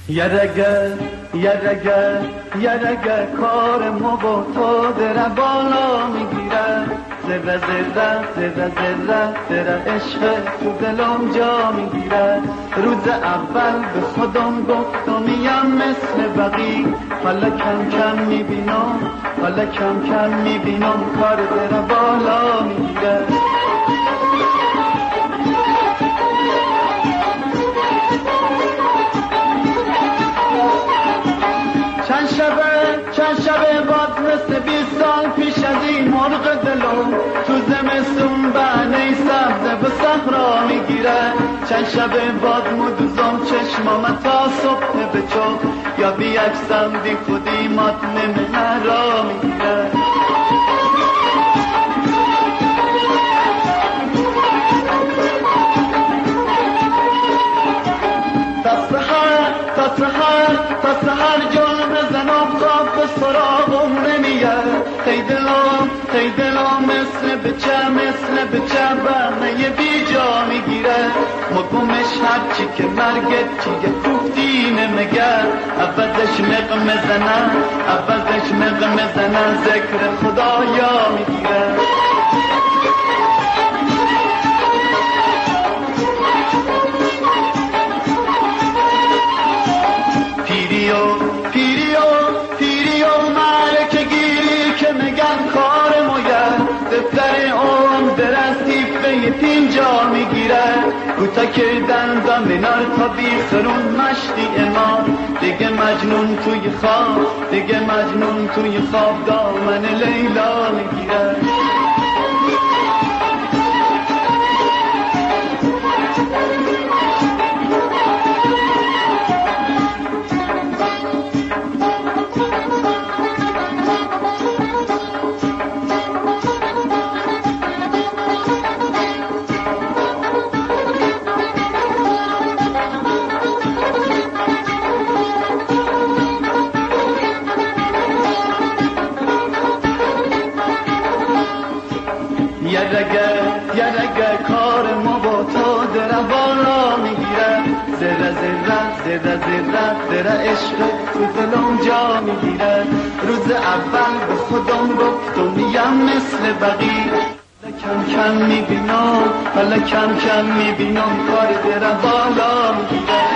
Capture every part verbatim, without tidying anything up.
یرگه یرگه یرگه کار ما با تو در بالا میگیره، ذره ذره ذره ذره ذره عشق تو دلم جا میگیره. روز اول به خودم گفتم میم مثل بقی، حالا کم کم میبینم حالا کم کم میبینم کار در بالا میگیره. چند شبه چند شبه باد مثل بیست سال پیش از این مرغ دلم تو زمستون بهنه سبزه به صحرا میگیره. چند شبه باد مدوزم چشمام تا صبح به چوب، یا بیاکسم بی خودی ماتنه من را میگیره. تا سحر تا سحر تا سحر جان بزنم خواب به سراغم نمیاد. ای دلم ای دلم مثل بچه مثل بچه بهنه بی جا میگیره. مگمش هرچی که مرگت چیه کوفتی نمیگه، عوضش مق مزنن عوضش مق مزنن ذکر خدایا میگیره. پیریو پیریو پیریو معرکه گیری که میگن کار موید، دفتر اون درستی به پینجا میگیره. کوتا کردن زمینار تا بیخرون مشتی امان، دیگه مجنون توی خواب دیگه مجنون توی خواب دامن لیلا میگیره. یرگه یرگه کار ما با تو در بالا میگیره، ذره ذره ذره ذره ذره عشق تو دلم جا میگیره. روز اول به خودم گفتم میم مثل بقی، کم کم میبینم حالا کم کم میبینم کار در بالا میگیره.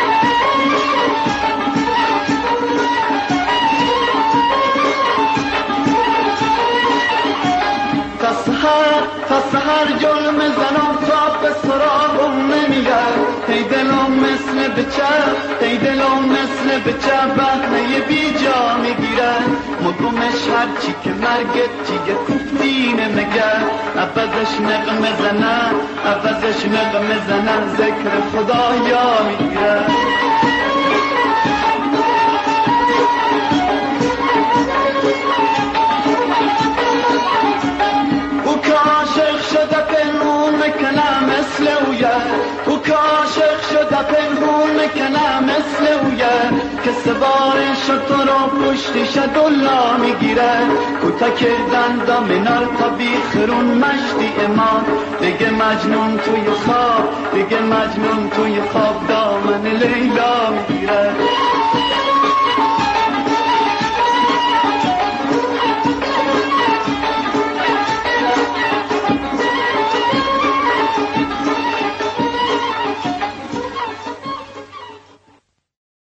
تا سحر تا سحر جلم زنم خواب به سراغم نمیاد. ای دلم مثل بچه ای دلم مثل بچه بهنه بی جا میگیره. مگمش هرچی که مرگت چیه کوفتی نمیگه، عوضش نغمه زنن عوضش نغمه زنن ذکر خدایا میگیره. مثل اویه او که عاشق شده پنهون میکنه مثل اویه، که سوارش تو رو پشتیش دلا میگیره. کوتا کردن دامنار تا بیخرون مشتی امان، دیگه مجنون توی خواب دیگه مجنون توی خواب دامن لیلا میگیره.